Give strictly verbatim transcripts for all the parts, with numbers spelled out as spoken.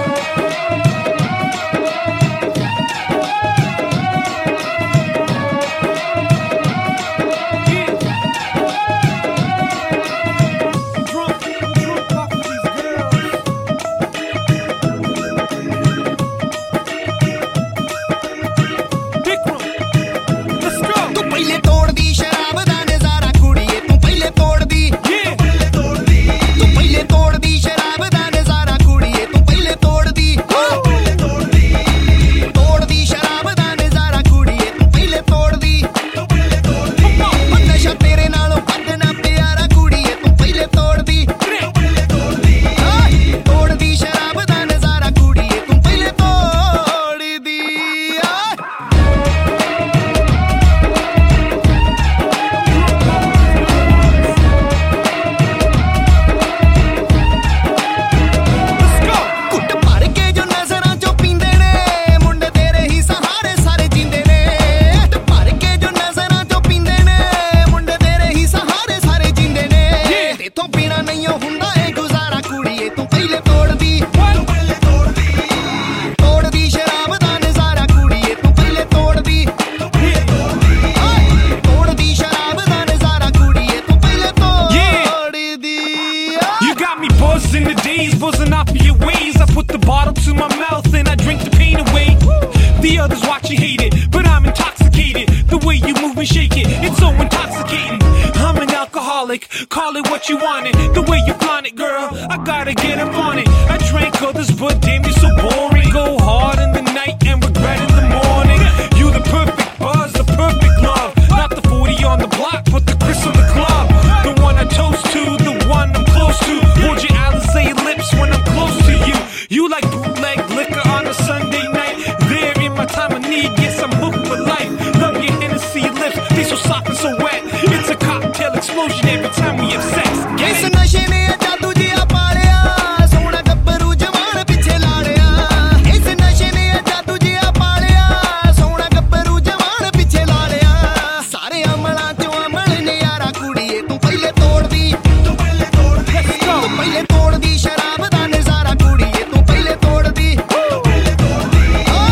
Call it what you want it, the way you flaunt it, girl, I gotta get up on it. I drank others, but damn, you're so boring. Go hard in the night and regret in the morning. You the perfect buzz, the perfect love. Not the forty on the block, but the Chris on the club. The one I toast to, the one I'm close to. Hold your Alizé lips when I'm close to you. You like bootleg liquor on a Sunday night. There in my time of need, yes, I'm hooked for life. Love your Hennessy lips, they so soft and so wet. It's a cocktail explosion every time we have sex. Yes, नशे ने जादू जिया पालिया, सोना गब्बरू जवान पीछे लाड़िया. इस नशे ने जादू जिया पालिया, सोना गब्बरू जवान पीछे लाड़िया. सारे अमला चो अमल ने यारा कुड़िए, तू पहले तोड़ दी, तू पहले तोड़ दी, तू पहले तोड़ दी शराब दा नजारा कुड़िए, तू पहले तोड़ दी, तू पहले तोड़ दी,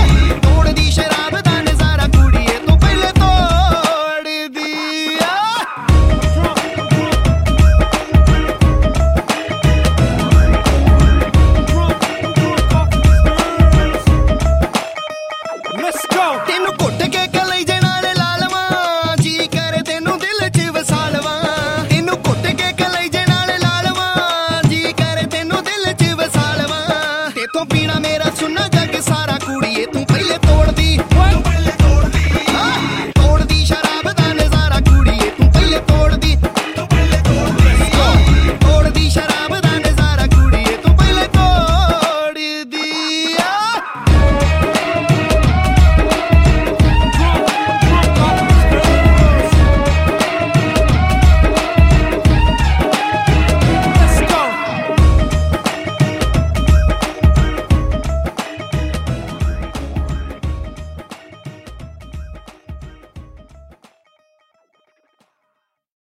तोड़ दी शराब दा नजारा कुड़िए, तू पहले तोड़ दी. Let's go. ਤੈਨੂੰ ਘੁੱਟ ਕੇ ਕਲੇਜੇ ਨਾਲ ਲਾ ਲਵਾਂ, ਜੀ ਕਰੇ ਤੈਨੂੰ ਦਿਲ 'ਚ ਵਸਾ ਲਵਾਂ. ਤੈਨੂੰ ਘੁੱਟ ਕੇ ਕਲੇਜੇ ਨਾਲ ਲਾ ਲਵਾਂ, ਜੀ ਕਰੇ ਤੈਨੂੰ ਦਿਲ 'ਚ ਵਸਾ ਲਵਾਂ. ਤੇਥੋਂ ਪੀਣਾ ਮੇਰਾ